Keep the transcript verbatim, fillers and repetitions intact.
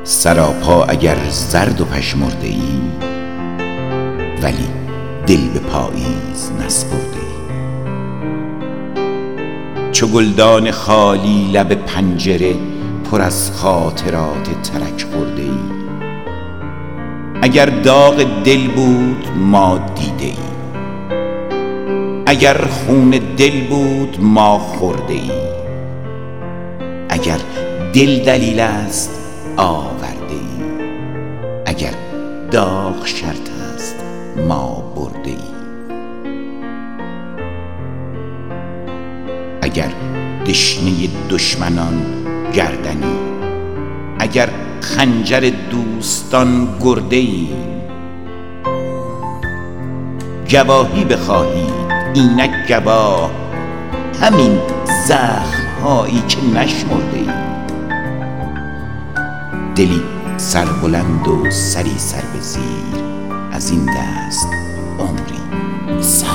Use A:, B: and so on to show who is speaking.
A: سراپا اگر زرد و پژمرده ای، ولی دل به پاییز نسپرده ای. چو گلدان خالی لب پنجره، پر از خاطرات ترک خورده ای. اگر داغ دل بود ما دیده ای، اگر خون دل بود ما خورده ای. اگر دل دلیل است آورده ای، اگر داغ شرط است ما برده ای. اگر دشنه دشمنان گردنی، اگر خنجر دوستان گرده ای. گواهی بخواهید اینک گواه، همین زخم هایی که نشمرده ای. دلی سربلند و سری سر به زیر، از این دست عمری سر